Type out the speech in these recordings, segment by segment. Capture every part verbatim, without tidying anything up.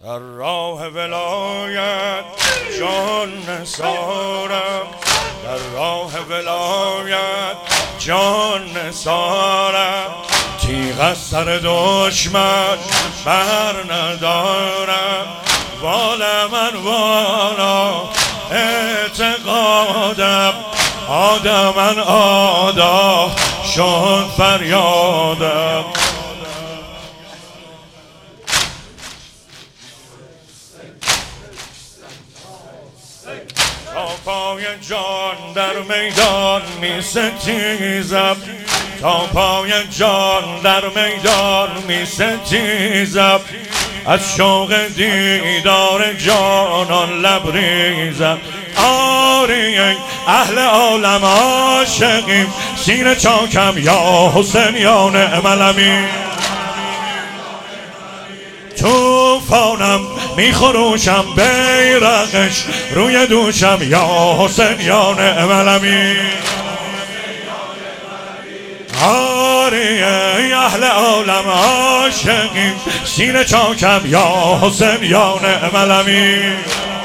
در راه ولایت جان نثارم، در راه ولایت جان نثارم. تیغ از سر دشمن بر ندارم، والا من والا اعتقادم. آدمن آدا شد فریادم. تا پای جان در میدان می ستیزم، تا پای جان در میدان می ستیزم. از شوق دیدار جانان لبریزم. آری اهل عالم عاشقیم، سینه چاکم یا حسین یا نعم الامین. توفانم میخروشم بیرقش روی دوشم یا حسین یا نعم الامین. آری اهل عالم عاشقیم، سینه چاکم یا حسین یا نعم الامین.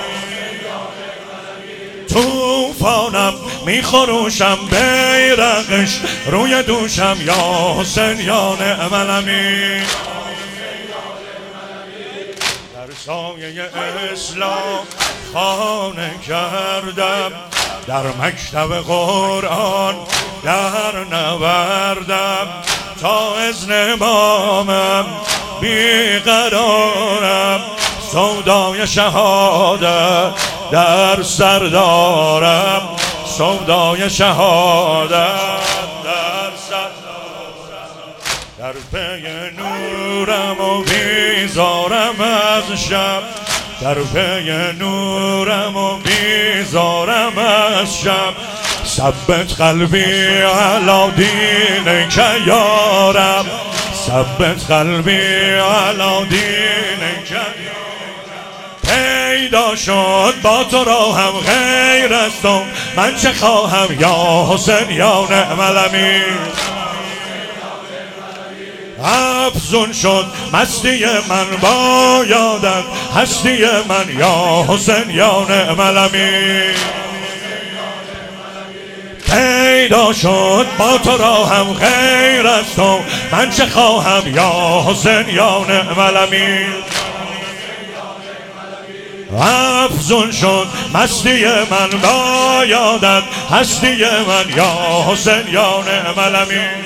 توفانم میخروشم بیرقش روی دوشم یا حسین یا نعم الامین. در سایه اسلام خانه کردم، در مکتب قرآن در نوردم. تا اذن امامم بیقرارم، سودای شهادت در سر دارم. سودای شهادت در سر دارم. در پی نورم و بیزارم از شب، در پی نورم و بیزارم از شب. ثبت قلبی علی دینک یارب، ثبت قلبی علی دینک. پیدا شد با تو را هم غیر از تو، من چه خواهم یا حسین یا نعم الامین. افزون شد مستی من با یادت، هستی من یا حسین یا نعم الامین. پیدا شد با تو را هم غیر از تو، من چه خواهم یا حسین یا نعم الامین. افزون شد مستی من با یادت، هستی من یا حسین یا نعم الامین.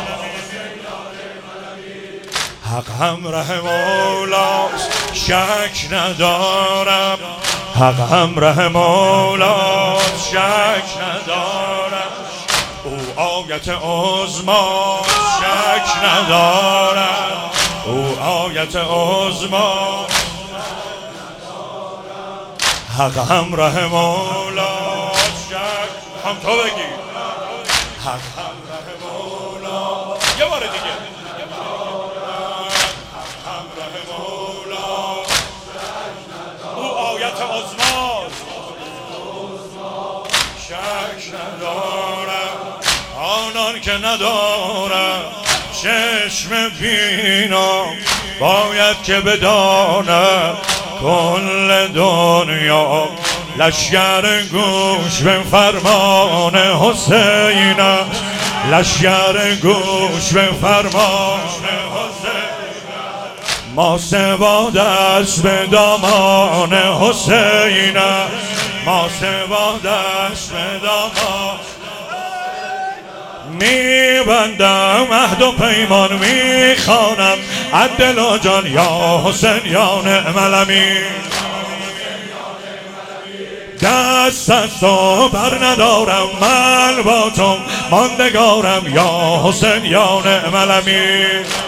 حق همراه مولاست شک ندارم، حق همراه مولاست شک ندارم. او آیت عظما شک ندارم، او آیت عظما. حق همراه مولاست شک. هم تو بگی حق همراه مولاست. یه بار دیگه شک ندارم. آنان که ندارم چشم بینا، باید که بدانم کل دنیا. لشگر گوش به فرمان حسین، لشگر گوش به فرمان حسین. ما سوا دست به دامان حسین، ما سوا دست به دامان. میبندم عهد و پیمان میخوانم، عدل و جان یا حسین یا نعم الامین. دست از تو بر ندارم من با تو، ماندگارم یا حسین یا نعم الامین.